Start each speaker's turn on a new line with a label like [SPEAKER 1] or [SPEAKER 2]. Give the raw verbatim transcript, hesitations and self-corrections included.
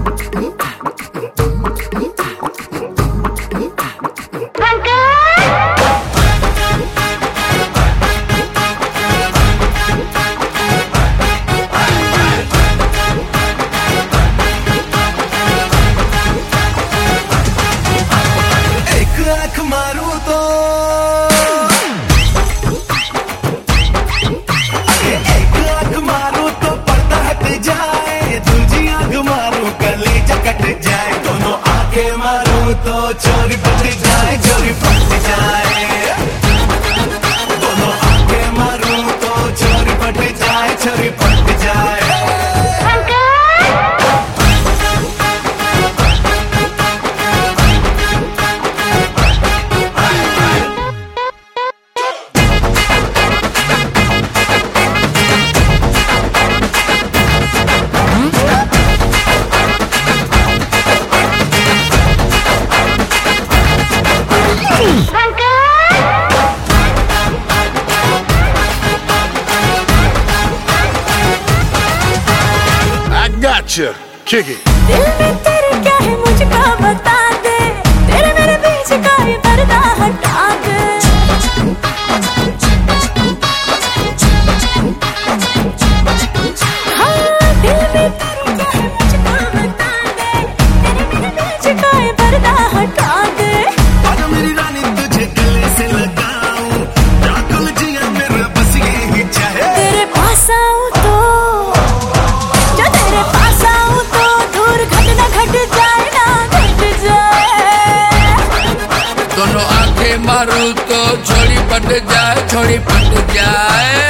[SPEAKER 1] आँख मारूं तो एक आँख मारूं तो पर्दा हट जाए, दूजी आँख मारूं कलेजा कट जाए, दोनों आँखें मारूं तो चोरी पट जाए, चोरी पट जाए, दोनों आँखें मारूं तो चोरी पट जाए, चोरी पट जाए।
[SPEAKER 2] Gotcha, kick it.
[SPEAKER 3] दिल में तेरे क्या है मुझको बता दे, तेरे मेरे बीच का ये पर्दा हटा दे। हाँ, दिल में तेरे क्या है मुझको बता दे, तेरे मेरे बीच का ये पर्दा हटा दे।
[SPEAKER 1] आजा मेरी रानी तुझे गले से लगाऊं, रातों जिया मेरा बस यही चाहे।
[SPEAKER 3] तेरे पास आऊं तो
[SPEAKER 4] दोनों आंखें मारूं तो छोड़ी पट जाए, छोड़ी पट जाए।